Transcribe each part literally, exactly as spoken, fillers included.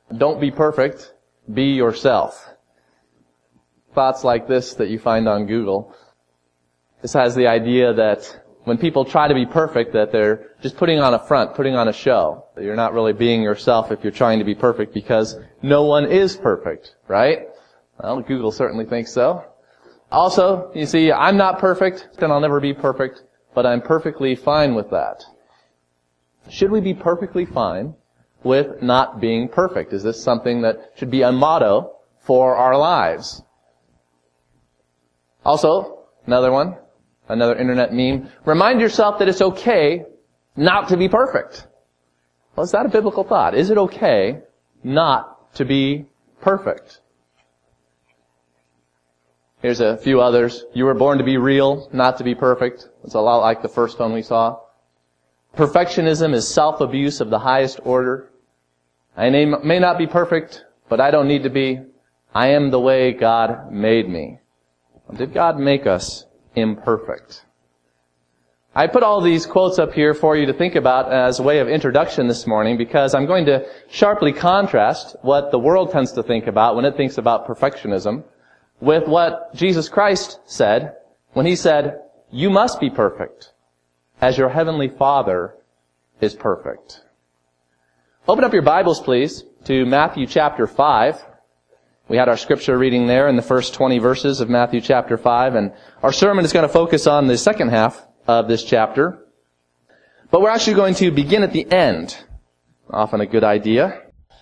Don't be perfect, be yourself. Thoughts like this that you find on Google. This has the idea that when people try to be perfect, that they're just putting on a front, putting on a show. That you're not really being yourself if you're trying to be perfect, because no one is perfect, right? Well, Google certainly thinks so. Also, you see, I'm not perfect, and I'll never be perfect, but I'm perfectly fine with that. Should we be perfectly fine with not being perfect? Is this something that should be a motto for our lives? Also, another one, another internet meme. Remind yourself that it's okay not to be perfect. Well, is that a biblical thought? Is it okay not to be perfect? Here's a few others. You were born to be real, not to be perfect. It's a lot like the first one we saw. Perfectionism is self-abuse of the highest order. I may not be perfect, but I don't need to be. I am the way God made me. Did God make us imperfect? I put all these quotes up here for you to think about as a way of introduction this morning, because I'm going to sharply contrast what the world tends to think about when it thinks about perfectionism with what Jesus Christ said when He said, "You must be perfect, as your heavenly Father is perfect." Open up your Bibles, please, to Matthew chapter five. We had our scripture reading there in the first twenty verses of Matthew chapter five, and our sermon is going to focus on the second half of this chapter. But we're actually going to begin at the end. Often a good idea.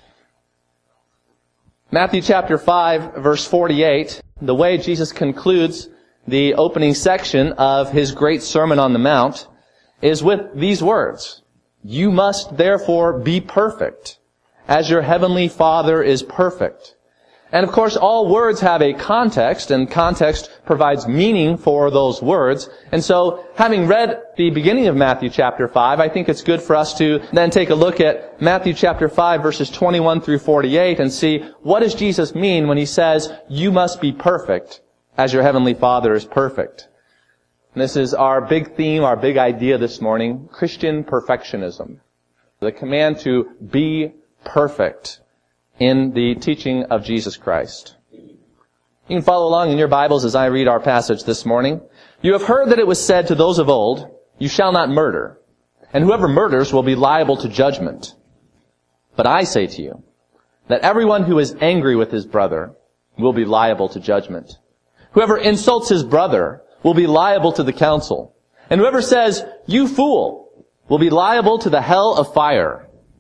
Matthew chapter five, verse forty-eight, the way Jesus concludes the opening section of His great Sermon on the Mount is with these words: "You must therefore be perfect, as your heavenly Father is perfect." And of course, all words have a context, and context provides meaning for those words. And so, having read the beginning of Matthew chapter five, I think it's good for us to then take a look at Matthew chapter five, verses twenty-one through forty-eight, and see, what does Jesus mean when He says, "You must be perfect, as your heavenly Father is perfect"? And this is our big theme, our big idea this morning: Christian perfectionism. The command to be perfect in the teaching of Jesus Christ. You can follow along in your Bibles as I read our passage this morning. "You have heard that it was said to those of old, 'You shall not murder, and whoever murders will be liable to judgment.' But I say to you that everyone who is angry with his brother will be liable to judgment. Whoever insults his brother will be liable to the council. And whoever says, 'You fool,' will be liable to the hell of fire.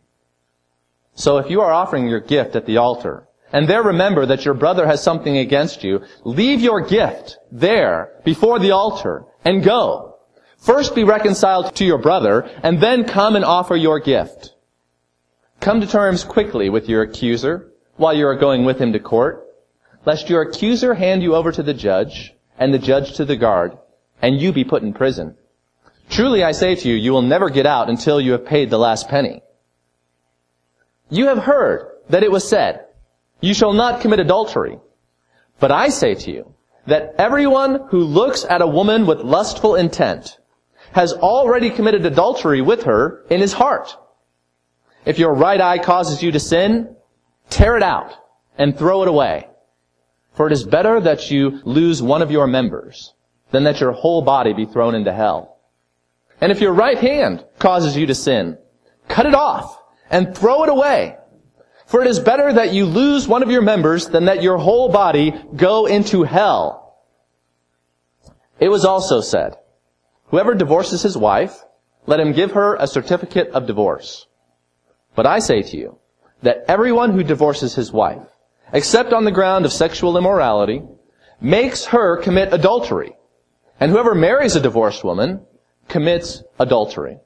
So if you are offering your gift at the altar, and there remember that your brother has something against you, leave your gift there before the altar and go. First be reconciled to your brother, and then come and offer your gift. Come to terms quickly with your accuser while you are going with him to court, lest your accuser hand you over to the judge, and the judge to the guard, and you be put in prison. Truly I say to you, you will never get out until you have paid the last penny. You have heard that it was said, 'You shall not commit adultery.' But I say to you that everyone who looks at a woman with lustful intent has already committed adultery with her in his heart. If your right eye causes you to sin, tear it out and throw it away. For it is better that you lose one of your members than that your whole body be thrown into hell. And if your right hand causes you to sin, cut it off and throw it away. For it is better that you lose one of your members than that your whole body go into hell. It was also said, 'Whoever divorces his wife, let him give her a certificate of divorce.' But I say to you that everyone who divorces his wife, except on the ground of sexual immorality, makes her commit adultery. And whoever marries a divorced woman commits adultery.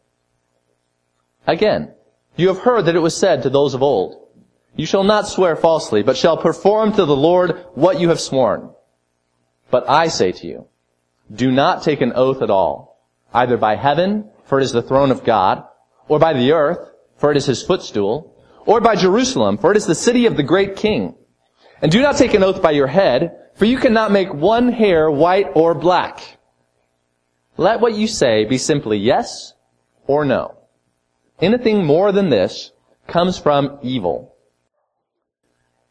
Again, you have heard that it was said to those of old, 'You shall not swear falsely, but shall perform to the Lord what you have sworn.' But I say to you, do not take an oath at all, either by heaven, for it is the throne of God, or by the earth, for it is His footstool, or by Jerusalem, for it is the city of the great King. And do not take an oath by your head, for you cannot make one hair white or black. Let what you say be simply yes or no. Anything more than this comes from evil.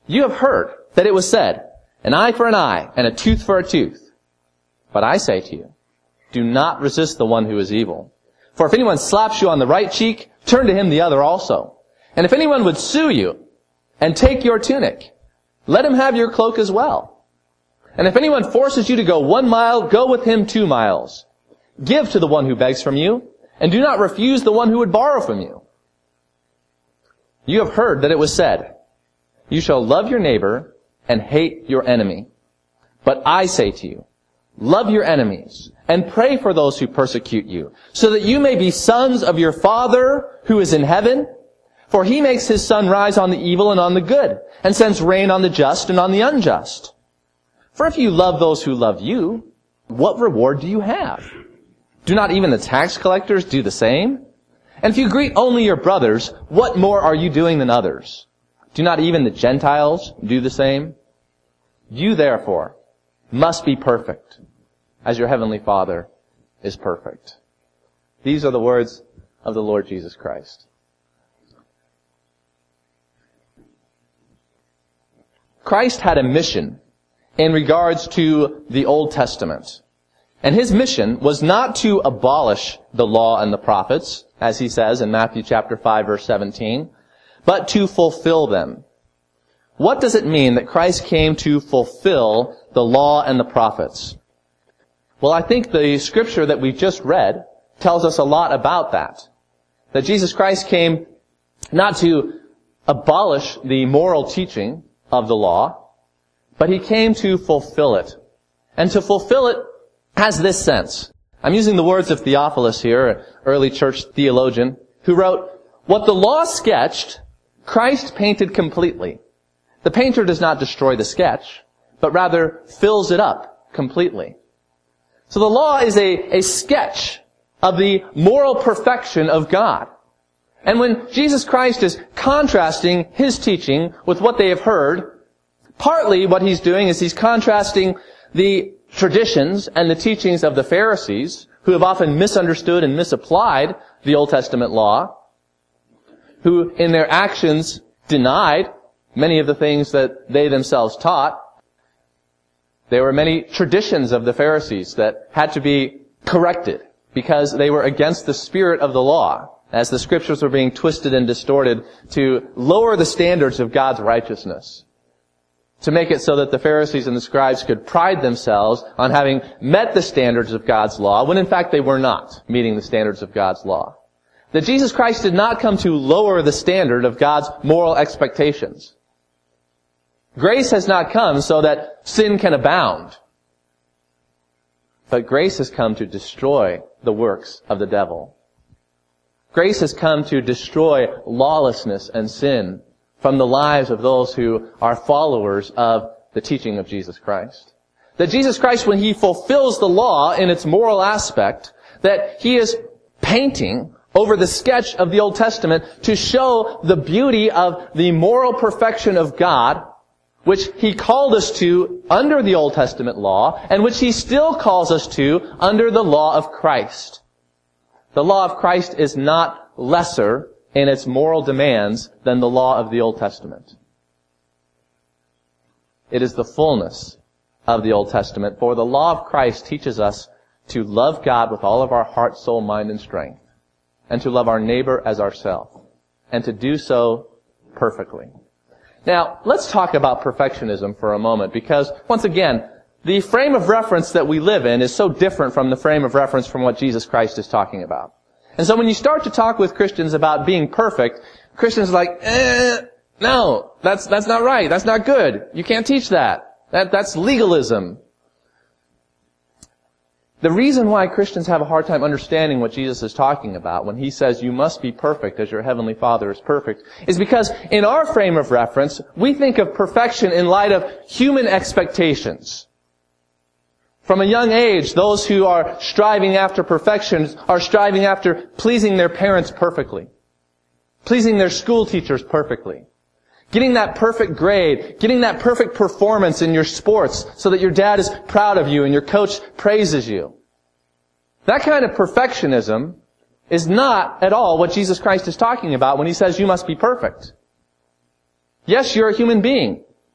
You have heard that it was said, an eye for an eye and a tooth for a tooth. But I say to you, do not resist the one who is evil. For if anyone slaps you on the right cheek, turn to him the other also. And if anyone would sue you and take your tunic, let him have your cloak as well. And if anyone forces you to go one mile, go with him two miles. Give to the one who begs from you, and do not refuse the one who would borrow from you. You have heard that it was said, you shall love your neighbor and hate your enemy. But I say to you, love your enemies and pray for those who persecute you, so that you may be sons of your Father who is in heaven. For he makes his sun rise on the evil and on the good, and sends rain on the just and on the unjust. For if you love those who love you, what reward do you have? Do not even the tax collectors do the same? And if you greet only your brothers, what more are you doing than others? Do not even the Gentiles do the same? You therefore must be perfect, as your heavenly Father is perfect. These are the words of the Lord Jesus Christ. Christ had a mission in regards to the Old Testament. And his mission was not to abolish the law and the prophets, as he says in Matthew chapter five, verse seventeen, but to fulfill them. What does it mean that Christ came to fulfill the law and the prophets? Well, I think the scripture that we just read tells us a lot about that. That Jesus Christ came not to abolish the moral teaching of the law, but he came to fulfill it. And to fulfill it has this sense. I'm using the words of Theophilus here, an early church theologian, who wrote, what the law sketched, Christ painted completely. The painter does not destroy the sketch, but rather fills it up completely. So the law is a, a sketch of the moral perfection of God. And when Jesus Christ is contrasting his teaching with what they have heard, partly what he's doing is he's contrasting the traditions and the teachings of the Pharisees, who have often misunderstood and misapplied the Old Testament law, who in their actions denied many of the things that they themselves taught. There were many traditions of the Pharisees that had to be corrected because they were against the spirit of the law, as the scriptures were being twisted and distorted to lower the standards of God's righteousness, to make it so that the Pharisees and the scribes could pride themselves on having met the standards of God's law, when in fact they were not meeting the standards of God's law. That Jesus Christ did not come to lower the standard of God's moral expectations. Grace has not come so that sin can abound. But grace has come to destroy the works of the devil. Grace has come to destroy lawlessness and sin from the lives of those who are followers of the teaching of Jesus Christ. That Jesus Christ, when he fulfills the law in its moral aspect, that he is painting over the sketch of the Old Testament to show the beauty of the moral perfection of God, which he called us to under the Old Testament law, and which he still calls us to under the law of Christ. The law of Christ is not lesser in its moral demands than the law of the Old Testament. It is the fullness of the Old Testament, for the law of Christ teaches us to love God with all of our heart, soul, mind, and strength, and to love our neighbor as ourselves, and to do so perfectly. Now, let's talk about perfectionism for a moment, because, once again, the frame of reference that we live in is so different from the frame of reference from what Jesus Christ is talking about. And so when you start to talk with Christians about being perfect, Christians are like, eh, no, that's, that's not right. That's not good. You can't teach that. That, that's legalism. The reason why Christians have a hard time understanding what Jesus is talking about when he says you must be perfect as your heavenly Father is perfect is because in our frame of reference, we think of perfection in light of human expectations. From a young age, those who are striving after perfection are striving after pleasing their parents perfectly, pleasing their school teachers perfectly, getting that perfect grade, getting that perfect performance in your sports so that your dad is proud of you and your coach praises you. That kind of perfectionism is not at all what Jesus Christ is talking about when he says you must be perfect. Yes, you're a human being.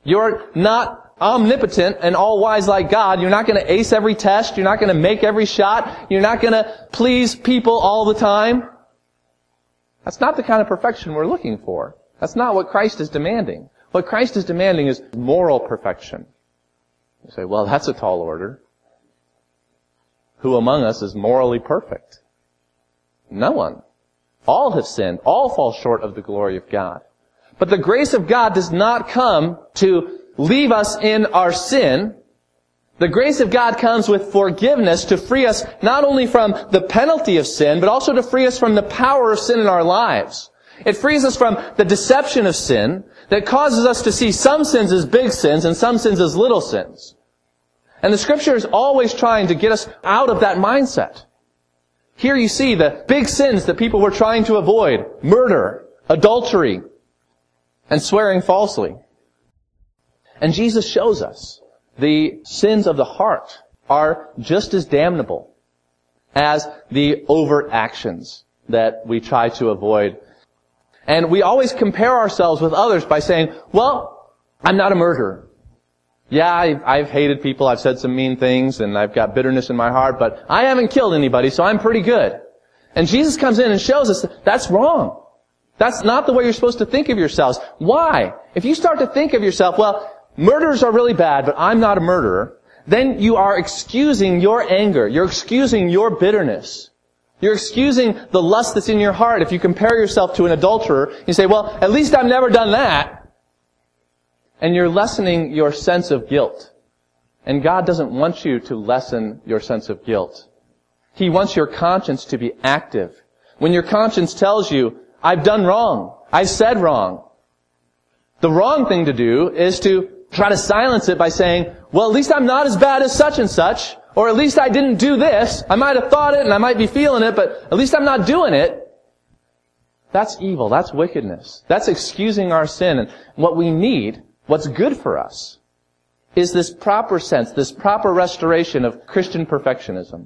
You're not omnipotent and all-wise like God. You're not going to ace every test. You're not going to make every shot. You're not going to please people all the time. That's not the kind of perfection we're looking for. That's not what Christ is demanding. What Christ is demanding is moral perfection. You say, well, that's a tall order. Who among us is morally perfect? No one. All have sinned. All fall short of the glory of God. But the grace of God does not come to leave us in our sin. The grace of God comes with forgiveness to free us not only from the penalty of sin, but also to free us from the power of sin in our lives. It frees us from the deception of sin that causes us to see some sins as big sins and some sins as little sins. And the Scripture is always trying to get us out of that mindset. Here you see the big sins that people were trying to avoid: murder, adultery, and swearing falsely. And Jesus shows us the sins of the heart are just as damnable as the overt actions that we try to avoid. And we always compare ourselves with others by saying, well, I'm not a murderer. Yeah, I've, I've hated people, I've said some mean things, and I've got bitterness in my heart, but I haven't killed anybody, so I'm pretty good. And Jesus comes in and shows us that that's wrong. That's not the way you're supposed to think of yourselves. Why? If you start to think of yourself, well, murderers are really bad, but I'm not a murderer, then you are excusing your anger. You're excusing your bitterness. You're excusing the lust that's in your heart. If you compare yourself to an adulterer, you say, well, at least I've never done that. And you're lessening your sense of guilt. And God doesn't want you to lessen your sense of guilt. He wants your conscience to be active. When your conscience tells you, I've done wrong, I've said wrong, the wrong thing to do is to try to silence it by saying, well, at least I'm not as bad as such and such, or at least I didn't do this. I might have thought it and I might be feeling it, but at least I'm not doing it. That's evil. That's wickedness. That's excusing our sin. And what we need, what's good for us, is this proper sense, this proper restoration of Christian perfectionism.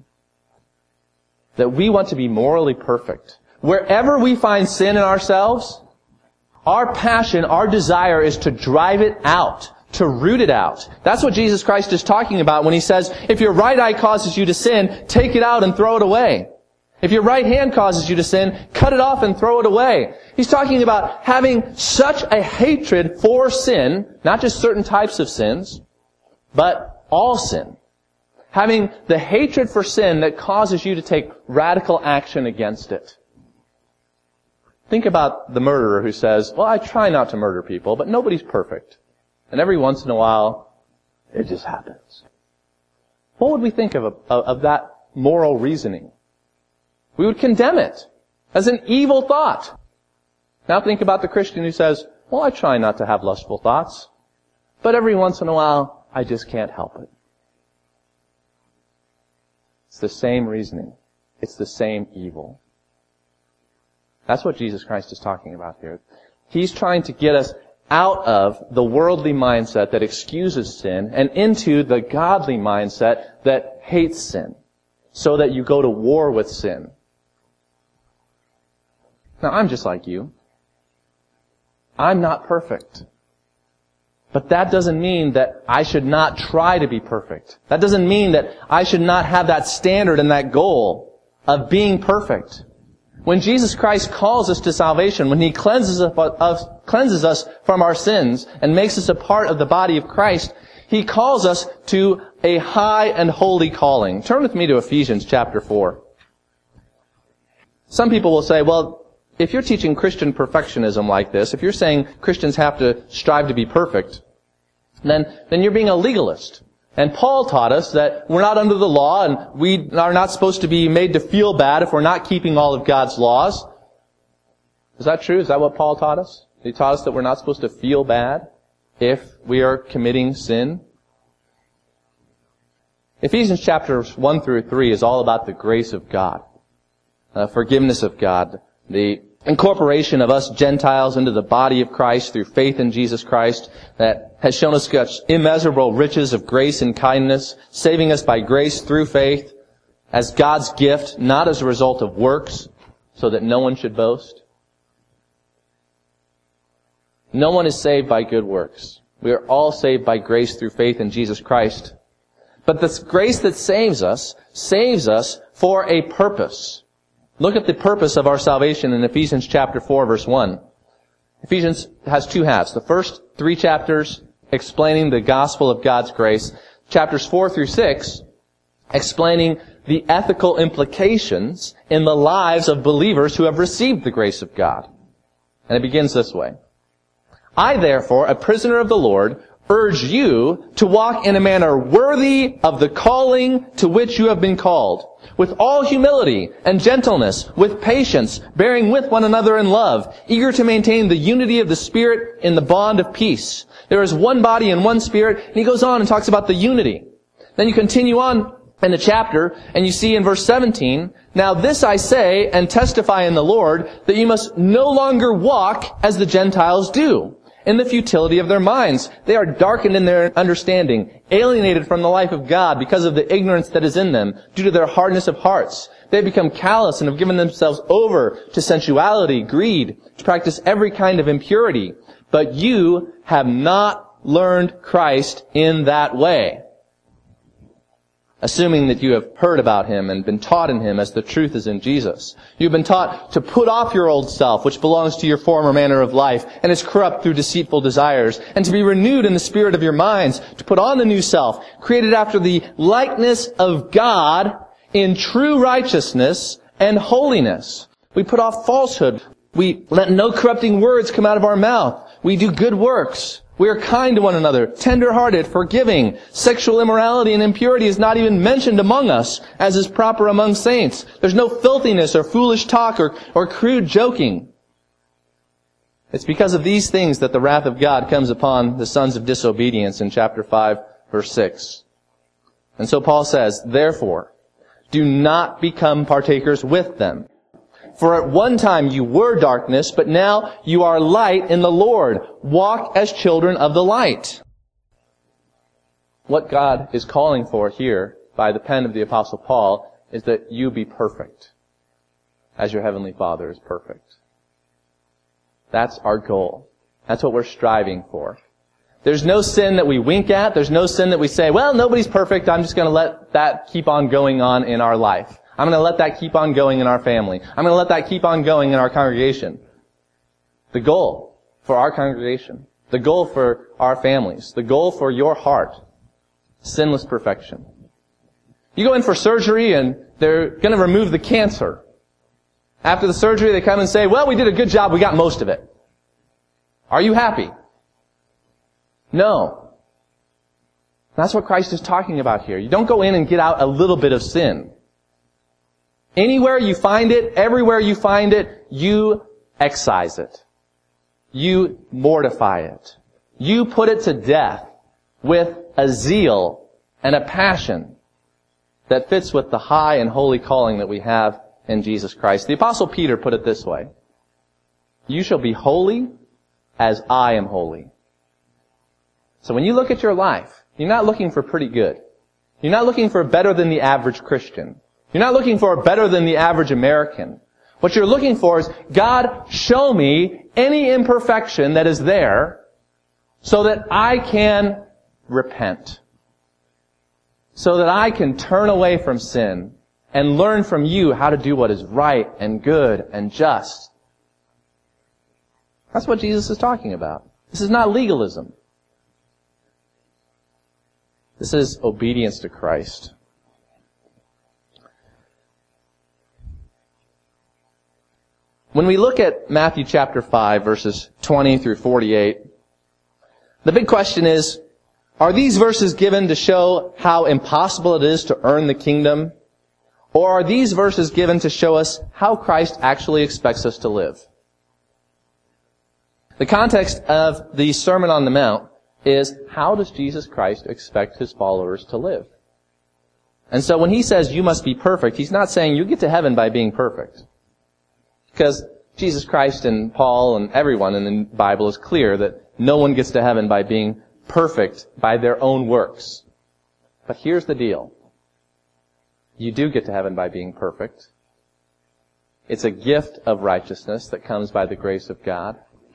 That we want to be morally perfect. Wherever we find sin in ourselves, our passion, our desire is to drive it out, to root it out. That's what Jesus Christ is talking about when He says, if your right eye causes you to sin, take it out and throw it away. If your right hand causes you to sin, cut it off and throw it away. He's talking about having such a hatred for sin, not just certain types of sins, but all sin. Having the hatred for sin that causes you to take radical action against it. Think about the murderer who says, well, I try not to murder people, but nobody's perfect. And every once in a while, it just happens. What would we think of, of, of that moral reasoning? We would condemn it as an evil thought. Now think about the Christian who says, well, I try not to have lustful thoughts, but every once in a while, I just can't help it. It's the same reasoning. It's the same evil. That's what Jesus Christ is talking about here. He's trying to get us out of the worldly mindset that excuses sin and into the godly mindset that hates sin, so that you go to war with sin. Now, I'm just like you. I'm not perfect. But that doesn't mean that I should not try to be perfect. That doesn't mean that I should not have that standard and that goal of being perfect. When Jesus Christ calls us to salvation, when He cleanses us, cleanses us from our sins and makes us a part of the body of Christ, He calls us to a high and holy calling. Turn with me to Ephesians chapter four. Some people will say, well, if you're teaching Christian perfectionism like this, if you're saying Christians have to strive to be perfect, then, then you're being a legalist. And Paul taught us that we're not under the law and we are not supposed to be made to feel bad if we're not keeping all of God's laws. Is that true? Is that what Paul taught us? He taught us that we're not supposed to feel bad if we are committing sin. Ephesians chapters one through three is all about the grace of God, uh, forgiveness of God, the incorporation of us Gentiles into the body of Christ through faith in Jesus Christ that has shown us such immeasurable riches of grace and kindness, saving us by grace through faith as God's gift, not as a result of works, so that no one should boast. No one is saved by good works. We are all saved by grace through faith in Jesus Christ. But this grace that saves us, saves us for a purpose. Look at the purpose of our salvation in Ephesians chapter four, verse one. Ephesians has two halves. The first three chapters explaining the gospel of God's grace. Chapters four through six explaining the ethical implications in the lives of believers who have received the grace of God. And it begins this way. I, therefore, a prisoner of the Lord, urge you to walk in a manner worthy of the calling to which you have been called, with all humility and gentleness, with patience, bearing with one another in love, eager to maintain the unity of the Spirit in the bond of peace. There is one body and one Spirit, and he goes on and talks about the unity. Then you continue on in the chapter, and you see in verse seventeen, now this I say and testify in the Lord, that you must no longer walk as the Gentiles do, in the futility of their minds. They are darkened in their understanding, alienated from the life of God because of the ignorance that is in them, due to their hardness of hearts. They have become callous and have given themselves over to sensuality, greed, to practice every kind of impurity. But you have not learned Christ in that way, assuming that you have heard about Him and been taught in Him as the truth is in Jesus. You've been taught to put off your old self, which belongs to your former manner of life, and is corrupt through deceitful desires, and to be renewed in the spirit of your minds, to put on the new self, created after the likeness of God in true righteousness and holiness. We put off falsehood. We let no corrupting words come out of our mouth. We do good works. We are kind to one another, tender-hearted, forgiving. Sexual immorality and impurity is not even mentioned among us, as is proper among saints. There's no filthiness or foolish talk or, or crude joking. It's because of these things that the wrath of God comes upon the sons of disobedience in chapter five, verse six. And so Paul says, therefore, do not become partakers with them. For at one time you were darkness, but now you are light in the Lord. Walk as children of the light. What God is calling for here by the pen of the Apostle Paul is that you be perfect, as your Heavenly Father is perfect. That's our goal. That's what we're striving for. There's no sin that we wink at. There's no sin that we say, well, nobody's perfect. I'm just going to let that keep on going on in our life. I'm going to let that keep on going in our family. I'm going to let that keep on going in our congregation. The goal for our congregation, the goal for our families, the goal for your heart, sinless perfection. You go in for surgery and they're going to remove the cancer. After the surgery, they come and say, well, we did a good job. We got most of it. Are you happy? No. That's what Christ is talking about here. You don't go in and get out a little bit of sin. Anywhere you find it, everywhere you find it, you excise it. You mortify it. You put it to death with a zeal and a passion that fits with the high and holy calling that we have in Jesus Christ. The Apostle Peter put it this way: you shall be holy as I am holy. So when you look at your life, you're not looking for pretty good. You're not looking for better than the average Christian. You're not looking for better than the average American. What you're looking for is, God, show me any imperfection that is there so that I can repent. So that I can turn away from sin and learn from you how to do what is right and good and just. That's what Jesus is talking about. This is not legalism. This is obedience to Christ. When we look at Matthew chapter five, verses twenty through forty-eight, the big question is, are these verses given to show how impossible it is to earn the kingdom? Or are these verses given to show us how Christ actually expects us to live? The context of the Sermon on the Mount is, how does Jesus Christ expect His followers to live? And so when He says you must be perfect, He's not saying you get to heaven by being perfect. Because Jesus Christ and Paul and everyone in the Bible is clear that no one gets to heaven by being perfect by their own works. But here's the deal. You do get to heaven by being perfect. It's a gift of righteousness that comes by the grace of God.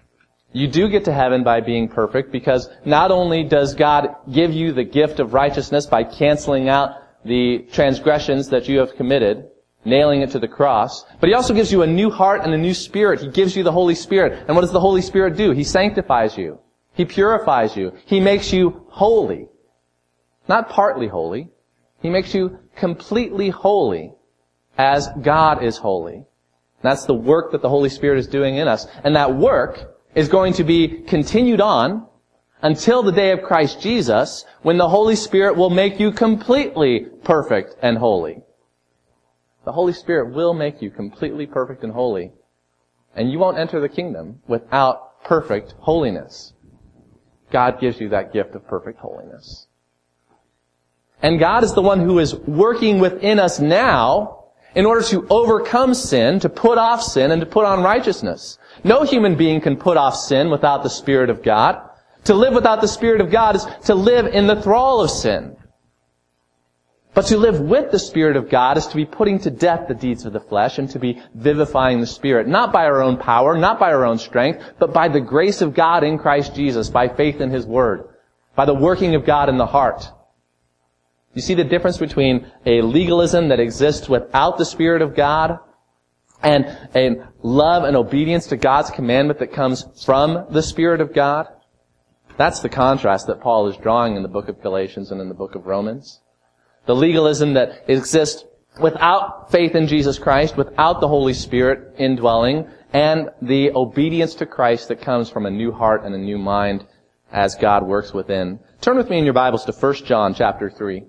You do get to heaven by being perfect, because not only does God give you the gift of righteousness by canceling out the transgressions that you have committed, nailing it to the cross, but He also gives you a new heart and a new spirit. He gives you the Holy Spirit. And what does the Holy Spirit do? He sanctifies you. He purifies you. He makes you holy. Not partly holy. He makes you completely holy as God is holy. That's the work that the Holy Spirit is doing in us. And that work is going to be continued on until the day of Christ Jesus, when the Holy Spirit will make you completely perfect and holy. The Holy Spirit will make you completely perfect and holy. And you won't enter the kingdom without perfect holiness. God gives you that gift of perfect holiness. And God is the one who is working within us now in order to overcome sin, to put off sin, and to put on righteousness. No human being can put off sin without the Spirit of God. To live without the Spirit of God is to live in the thrall of sin. But to live with the Spirit of God is to be putting to death the deeds of the flesh and to be vivifying the Spirit, not by our own power, not by our own strength, but by the grace of God in Christ Jesus, by faith in His Word, by the working of God in the heart. You see the difference between a legalism that exists without the Spirit of God and a love and obedience to God's commandment that comes from the Spirit of God? That's the contrast that Paul is drawing in the book of Galatians and in the book of Romans. The legalism that exists without faith in Jesus Christ, without the Holy Spirit indwelling, and the obedience to Christ that comes from a new heart and a new mind as God works within. Turn with me in your Bibles to First John chapter three.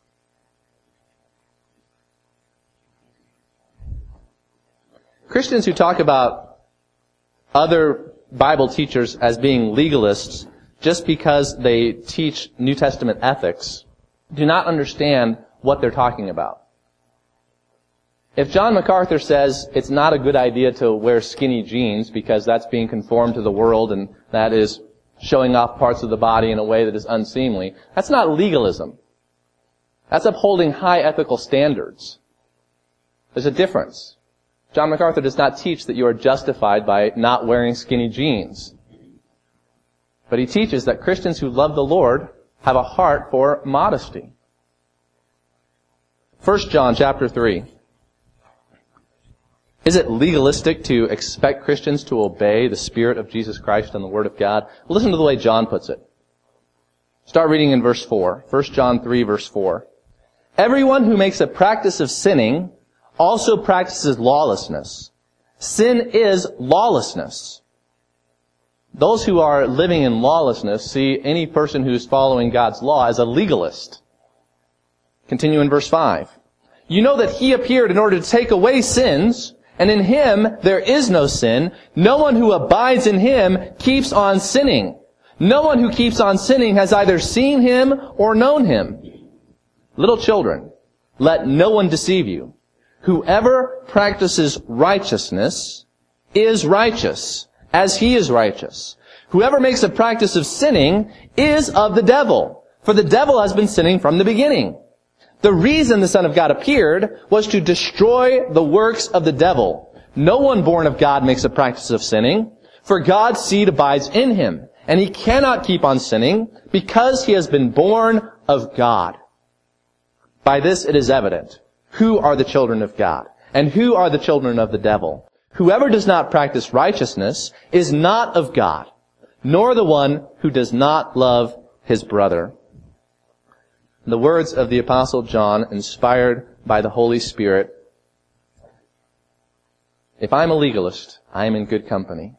Christians who talk about other Bible teachers as being legalists just because they teach New Testament ethics do not understand what they're talking about. If John MacArthur says it's not a good idea to wear skinny jeans because that's being conformed to the world and that is showing off parts of the body in a way that is unseemly, that's not legalism. That's upholding high ethical standards. There's a difference. John MacArthur does not teach that you are justified by not wearing skinny jeans. But he teaches that Christians who love the Lord have a heart for modesty. First John chapter three. Is it legalistic to expect Christians to obey the Spirit of Jesus Christ and the Word of God? Listen to the way John puts it. Start reading in verse four. First John three, verse four. Everyone who makes a practice of sinning also practices lawlessness. Sin is lawlessness. Those who are living in lawlessness see any person who is following God's law as a legalist. Continue in verse five. You know that He appeared in order to take away sins, and in Him there is no sin. No one who abides in Him keeps on sinning. No one who keeps on sinning has either seen Him or known Him. Little children, let no one deceive you. Whoever practices righteousness is righteous, as he is righteous. Whoever makes a practice of sinning is of the devil, for the devil has been sinning from the beginning. The reason the Son of God appeared was to destroy the works of the devil. No one born of God makes a practice of sinning, for God's seed abides in him, and he cannot keep on sinning because he has been born of God. By this it is evident who are the children of God and who are the children of the devil. Whoever does not practice righteousness is not of God, nor the one who does not love his brother. The words of the Apostle John, inspired by the Holy Spirit. If I'm a legalist, I am in good company.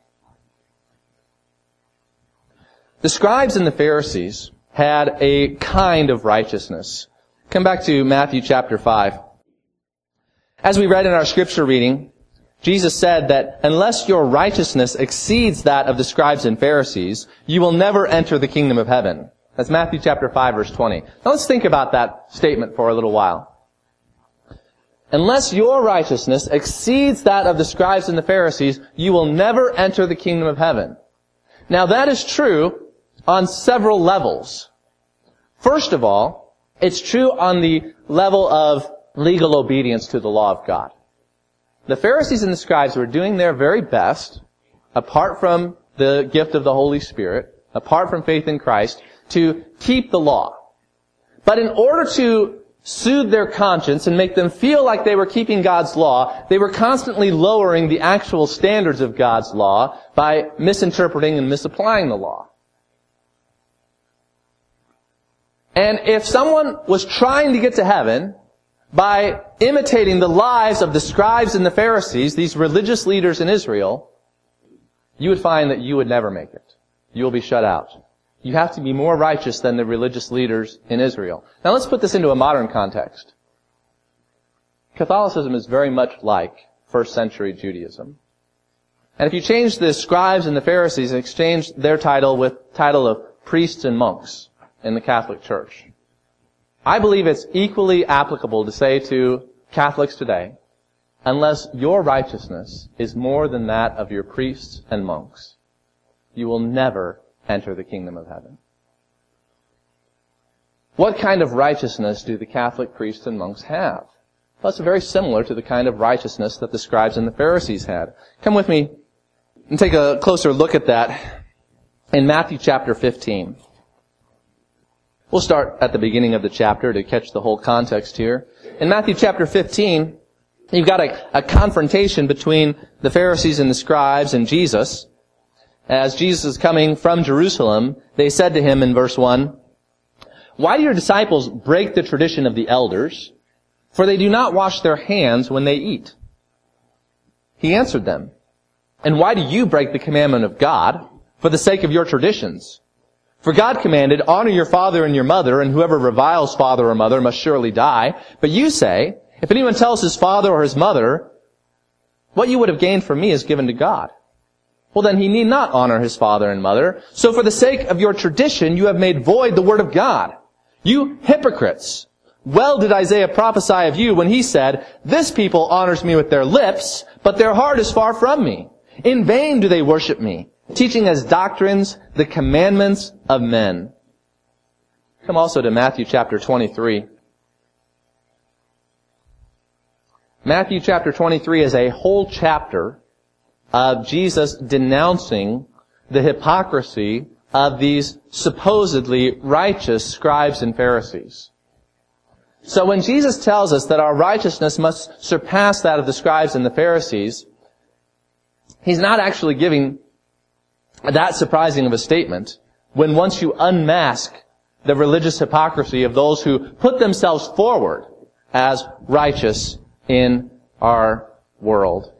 The scribes and the Pharisees had a kind of righteousness. Come back to Matthew chapter five. As we read in our scripture reading, Jesus said that unless your righteousness exceeds that of the scribes and Pharisees, you will never enter the kingdom of heaven. That's Matthew chapter five, verse twenty. Now let's think about that statement for a little while. Unless your righteousness exceeds that of the scribes and the Pharisees, you will never enter the kingdom of heaven. Now that is true on several levels. First of all, it's true on the level of legal obedience to the law of God. The Pharisees and the scribes were doing their very best, apart from the gift of the Holy Spirit, apart from faith in Christ, to keep the law. But in order to soothe their conscience and make them feel like they were keeping God's law, they were constantly lowering the actual standards of God's law by misinterpreting and misapplying the law. And if someone was trying to get to heaven by imitating the lives of the scribes and the Pharisees, these religious leaders in Israel, you would find that you would never make it. You will be shut out. You have to be more righteous than the religious leaders in Israel. Now let's put this into a modern context. Catholicism is very much like first century Judaism. And if you change the scribes and the Pharisees and exchange their title with title of priests and monks in the Catholic Church, I believe it's equally applicable to say to Catholics today, unless your righteousness is more than that of your priests and monks, you will never enter the kingdom of heaven. What kind of righteousness do the Catholic priests and monks have? Well, it's very similar to the kind of righteousness that the scribes and the Pharisees had. Come with me and take a closer look at that in Matthew chapter fifteen. We'll start at the beginning of the chapter to catch the whole context here. In Matthew chapter fifteen, you've got a, a confrontation between the Pharisees and the scribes and Jesus. As Jesus is coming from Jerusalem, they said to him in verse one, "Why do your disciples break the tradition of the elders? For they do not wash their hands when they eat." He answered them, "And why do you break the commandment of God for the sake of your traditions? For God commanded, 'Honor your father and your mother, and whoever reviles father or mother must surely die.' But you say, 'If anyone tells his father or his mother, what you would have gained from me is given to God,' well, then he need not honor his father and mother. So for the sake of your tradition, you have made void the word of God. You hypocrites! Well did Isaiah prophesy of you when he said, 'This people honors me with their lips, but their heart is far from me. In vain do they worship me, teaching as doctrines the commandments of men.'" Come also to Matthew chapter twenty-three. Matthew chapter twenty-three is a whole chapter of Jesus denouncing the hypocrisy of these supposedly righteous scribes and Pharisees. So when Jesus tells us that our righteousness must surpass that of the scribes and the Pharisees, he's not actually giving that surprising of a statement when once you unmask the religious hypocrisy of those who put themselves forward as righteous in our world.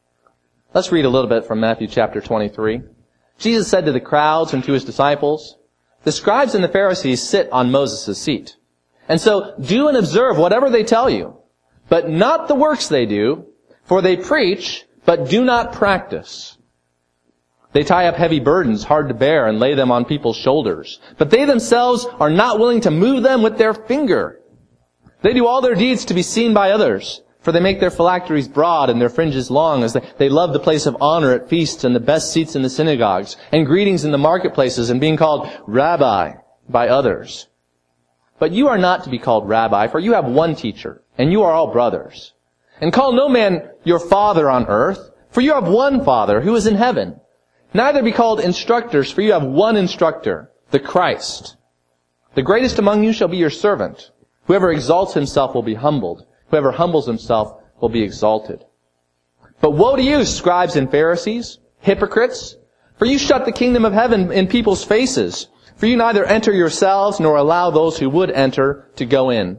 Let's read a little bit from Matthew chapter twenty-three. Jesus said to the crowds and to his disciples, "The scribes and the Pharisees sit on Moses' seat. And so do and observe whatever they tell you, but not the works they do, for they preach, but do not practice. They tie up heavy burdens hard to bear and lay them on people's shoulders, but they themselves are not willing to move them with their finger. They do all their deeds to be seen by others, for they make their phylacteries broad and their fringes long, as they, they love the place of honor at feasts and the best seats in the synagogues, and greetings in the marketplaces, and being called Rabbi by others. But you are not to be called Rabbi, for you have one teacher, and you are all brothers. And call no man your father on earth, for you have one Father who is in heaven. Neither be called instructors, for you have one instructor, the Christ. The greatest among you shall be your servant. Whoever exalts himself will be humbled. Whoever humbles himself will be exalted. But woe to you, scribes and Pharisees, hypocrites! For you shut the kingdom of heaven in people's faces. For you neither enter yourselves nor allow those who would enter to go in.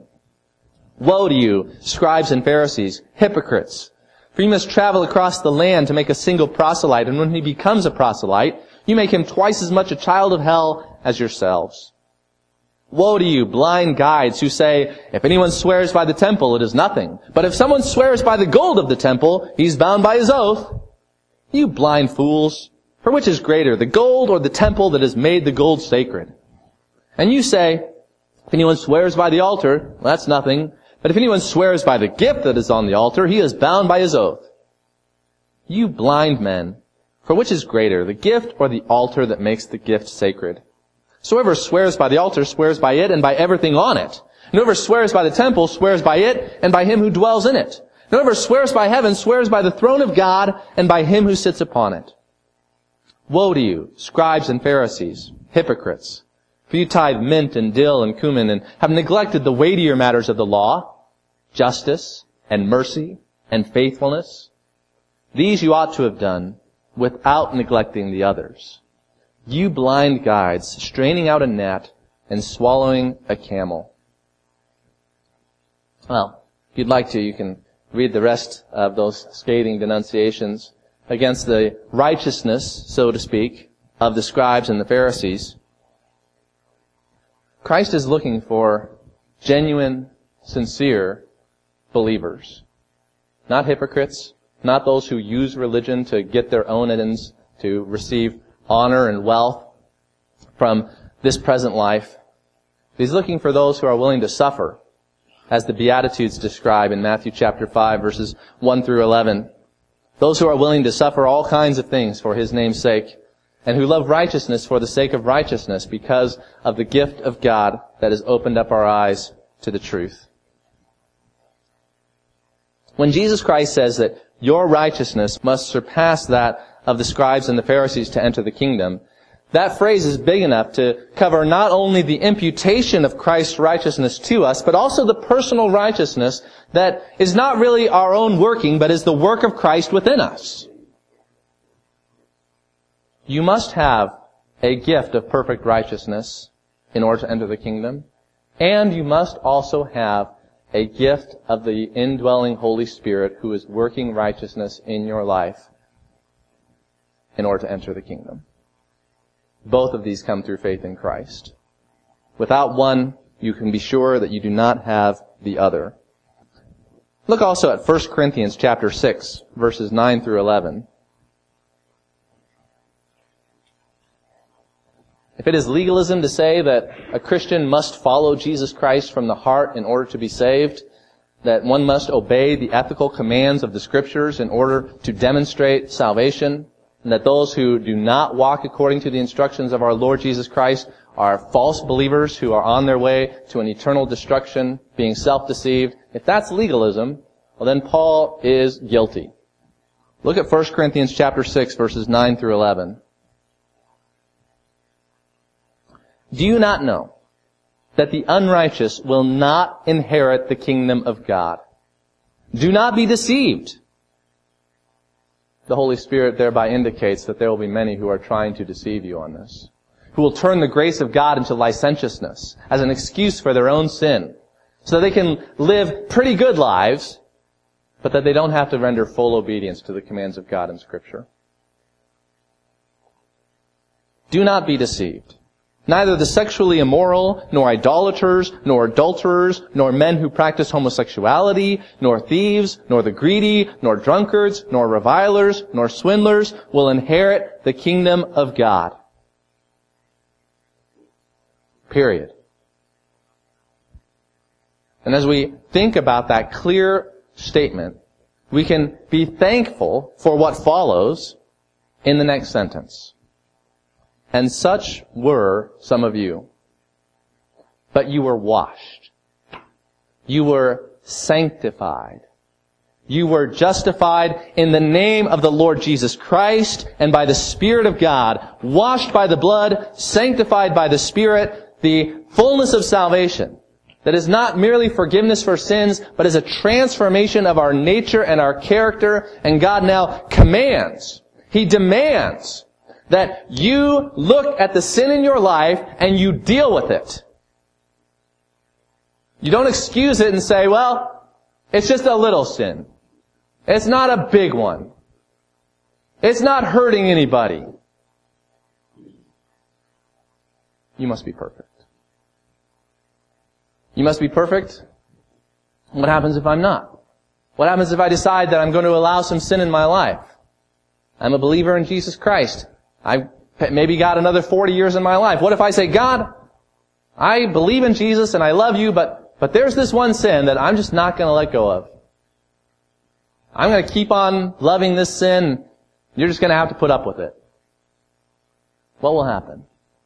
Woe to you, scribes and Pharisees, hypocrites! For you must travel across the land to make a single proselyte, and when he becomes a proselyte, you make him twice as much a child of hell as yourselves. Woe to you, blind guides, who say, "If anyone swears by the temple, it is nothing. But if someone swears by the gold of the temple, he's bound by his oath." You blind fools! For which is greater, the gold or the temple that has made the gold sacred? And you say, "If anyone swears by the altar, well, that's nothing. But if anyone swears by the gift that is on the altar, he is bound by his oath." You blind men! For which is greater, the gift or the altar that makes the gift sacred? So whoever swears by the altar swears by it and by everything on it. And whoever swears by the temple swears by it and by him who dwells in it. And whoever swears by heaven swears by the throne of God and by him who sits upon it. Woe to you, scribes and Pharisees, hypocrites! For you tithe mint and dill and cumin and have neglected the weightier matters of the law, justice and mercy and faithfulness. These you ought to have done without neglecting the others. You blind guides, straining out a gnat and swallowing a camel. Well, if you'd like to, you can read the rest of those scathing denunciations against the righteousness, so to speak, of the scribes and the Pharisees. Christ is looking for genuine, sincere believers. Not hypocrites, not those who use religion to get their own ends, to receive honor and wealth from this present life. He's looking for those who are willing to suffer, as the Beatitudes describe in Matthew chapter five, verses one through eleven. Those who are willing to suffer all kinds of things for His name's sake, and who love righteousness for the sake of righteousness because of the gift of God that has opened up our eyes to the truth. When Jesus Christ says that your righteousness must surpass that of the scribes and the Pharisees to enter the kingdom, that phrase is big enough to cover not only the imputation of Christ's righteousness to us, but also the personal righteousness that is not really our own working, but is the work of Christ within us. You must have a gift of perfect righteousness in order to enter the kingdom, and you must also have a gift of the indwelling Holy Spirit who is working righteousness in your life in order to enter the kingdom. Both of these come through faith in Christ. Without one, you can be sure that you do not have the other. Look also at First Corinthians chapter six, verses nine through eleven. If it is legalism to say that a Christian must follow Jesus Christ from the heart in order to be saved, that one must obey the ethical commands of the Scriptures in order to demonstrate salvation, and that those who do not walk according to the instructions of our Lord Jesus Christ are false believers who are on their way to an eternal destruction, being self-deceived, if that's legalism, well then Paul is guilty. Look at First Corinthians chapter six, verses nine through eleven. Do you not know that the unrighteous will not inherit the kingdom of God? Do not be deceived. The Holy Spirit thereby indicates that there will be many who are trying to deceive you on this, who will turn the grace of God into licentiousness as an excuse for their own sin, so that they can live pretty good lives, but that they don't have to render full obedience to the commands of God in Scripture. Do not be deceived. Neither the sexually immoral, nor idolaters, nor adulterers, nor men who practice homosexuality, nor thieves, nor the greedy, nor drunkards, nor revilers, nor swindlers will inherit the kingdom of God. Period. And as we think about that clear statement, we can be thankful for what follows in the next sentence. And such were some of you. But you were washed. You were sanctified. You were justified in the name of the Lord Jesus Christ and by the Spirit of God, washed by the blood, sanctified by the Spirit, the fullness of salvation. That is not merely forgiveness for sins, but is a transformation of our nature and our character. And God now commands, He demands that you look at the sin in your life and you deal with it. You don't excuse it and say, well, it's just a little sin. It's not a big one. It's not hurting anybody. You must be perfect. You must be perfect. What happens if I'm not? What happens if I decide that I'm going to allow some sin in my life? I'm a believer in Jesus Christ. I maybe got another forty years in my life. What if I say, God, I believe in Jesus and I love you, but, but there's this one sin that I'm just not going to let go of. I'm going to keep on loving this sin. You're just going to have to put up with it. What will happen?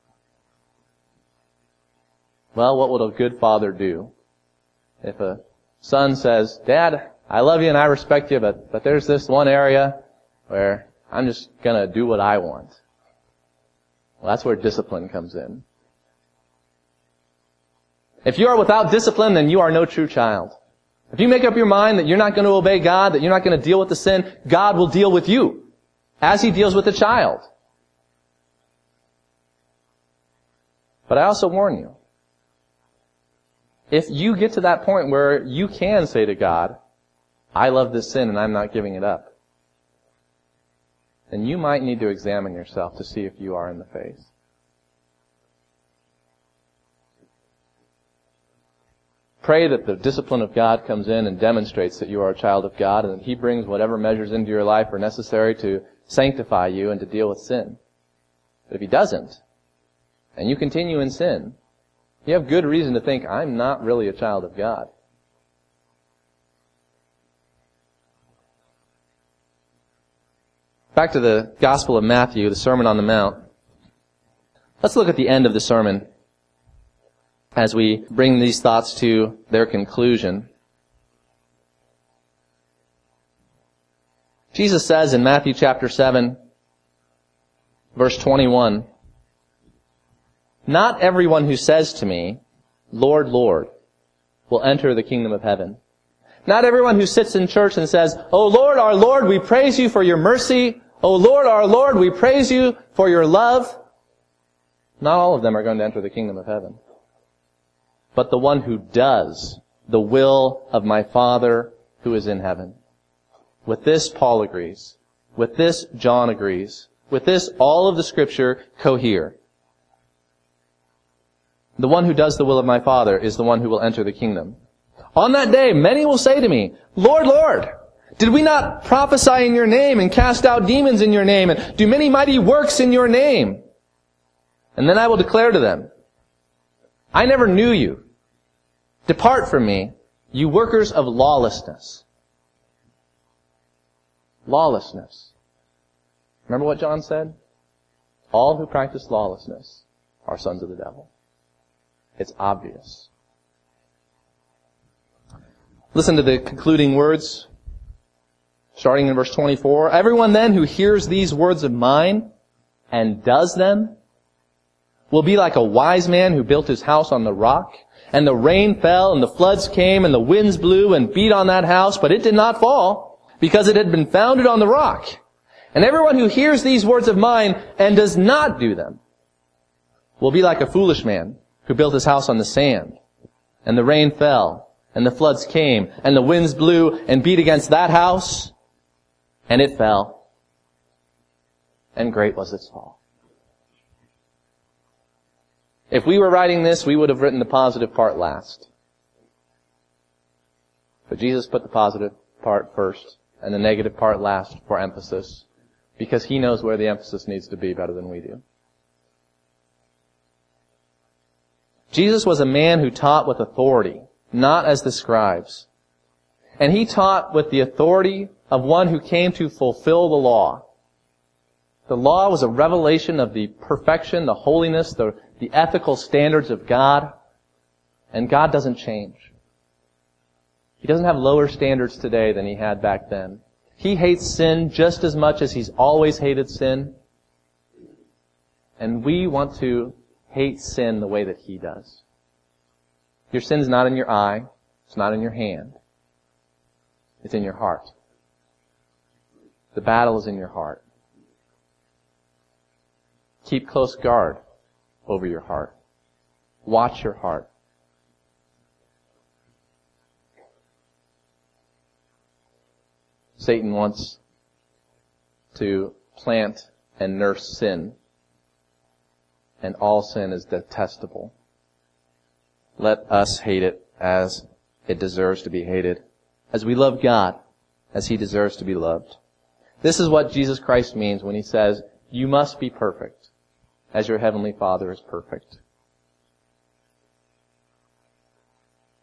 Well, what will a good father do? If a son says, Dad, I love you and I respect you, but, but there's this one area where I'm just going to do what I want. Well, that's where discipline comes in. If you are without discipline, then you are no true child. If you make up your mind that you're not going to obey God, that you're not going to deal with the sin, God will deal with you as He deals with the child. But I also warn you, if you get to that point where you can say to God, I love this sin and I'm not giving it up, then you might need to examine yourself to see if you are in the faith. Pray that the discipline of God comes in and demonstrates that you are a child of God, and that He brings whatever measures into your life are necessary to sanctify you and to deal with sin. But if He doesn't, and you continue in sin, you have good reason to think, I'm not really a child of God. Back to the Gospel of Matthew, the Sermon on the Mount. Let's look at the end of the sermon as we bring these thoughts to their conclusion. Jesus says in Matthew chapter seven, verse twenty-one, not everyone who says to me, Lord, Lord, will enter the kingdom of heaven. Not everyone who sits in church and says, O Lord, our Lord, we praise you for your mercy. O Lord, our Lord, we praise you for your love. Not all of them are going to enter the kingdom of heaven. But the one who does the will of my Father who is in heaven. With this, Paul agrees. With this, John agrees. With this, all of the Scripture cohere. The one who does the will of my Father is the one who will enter the kingdom. On that day, many will say to me, Lord, Lord, did we not prophesy in your name and cast out demons in your name and do many mighty works in your name? And then I will declare to them, I never knew you. Depart from me, you workers of lawlessness. Lawlessness. Remember what John said? All who practice lawlessness are sons of the devil. It's obvious. Listen to the concluding words, starting in verse twenty-four. Everyone then who hears these words of mine and does them will be like a wise man who built his house on the rock. And the rain fell, and the floods came, and the winds blew and beat on that house, but it did not fall, because it had been founded on the rock. And everyone who hears these words of mine and does not do them will be like a foolish man who built his house on the sand. And the rain fell, and the floods came, and the winds blew and beat against that house, and it fell. And great was its fall. If we were writing this, we would have written the positive part last. But Jesus put the positive part first and the negative part last for emphasis, because He knows where the emphasis needs to be better than we do. Jesus was a man who taught with authority, not as the scribes. And He taught with the authority of one who came to fulfill the law. The law was a revelation of the perfection, the holiness, the, the ethical standards of God. And God doesn't change. He doesn't have lower standards today than He had back then. He hates sin just as much as He's always hated sin. And we want to hate sin the way that He does. Your sin's not in your eye. It's not in your hand. It's in your heart. The battle is in your heart. Keep close guard over your heart. Watch your heart. Satan wants to plant and nurse sin, and all sin is detestable. Let us hate it as it deserves to be hated, as we love God as He deserves to be loved. This is what Jesus Christ means when He says, you must be perfect as your heavenly Father is perfect.